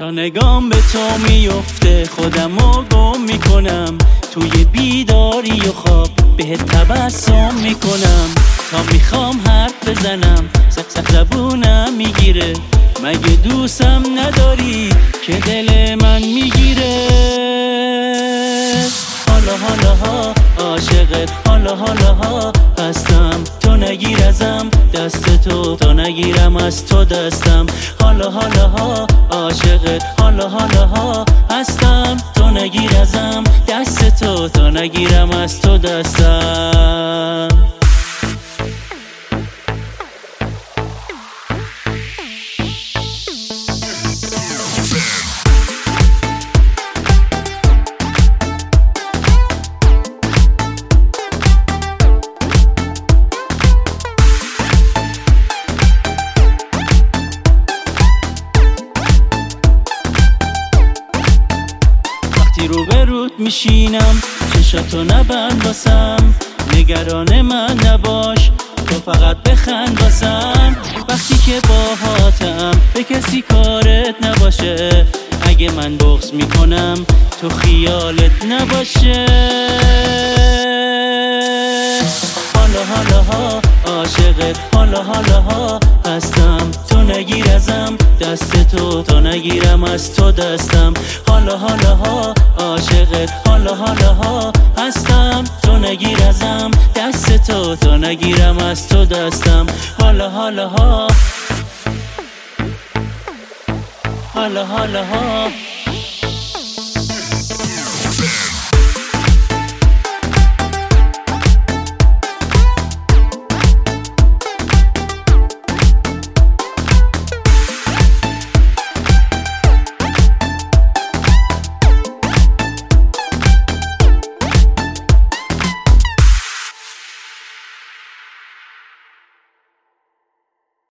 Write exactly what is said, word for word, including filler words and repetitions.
تا نگام به تو میفته خودمو گم میکنم، توی بیداری و خواب بهت تبسم میکنم. تا میخوام حرف بزنم سق زبونم میگیره، مگه دوستم نداری که دل من میگیره. حالا حالا ها عاشقت، حالا حالا ها هستم، تو نگیر ازم دست تو تا نگیرم از تو دستم. حالا حالا ها عاشقت، حالا حالا ها هستم، تو نگیر ازم دست تو تا نگیرم از تو دستم. رو به رود میشینم چشاتو نبند واسم، نگران من نباش تو فقط بخند واسم. وقتی که باهاتم به کسی کارت نباشه، اگه من بغض میکنم تو خیالت نباشه. حالا حالا ها عاشقت، حالا حالا ها هستم، تو نگیر ازم دست تو تا نگیرم از تو دستم. حالا حالا ها عاشقت، حالا حالا ها هستم، تو نگیر ازم دست تو تا نگیرم از تو دستم. حالا حالا ها حالا حالا ها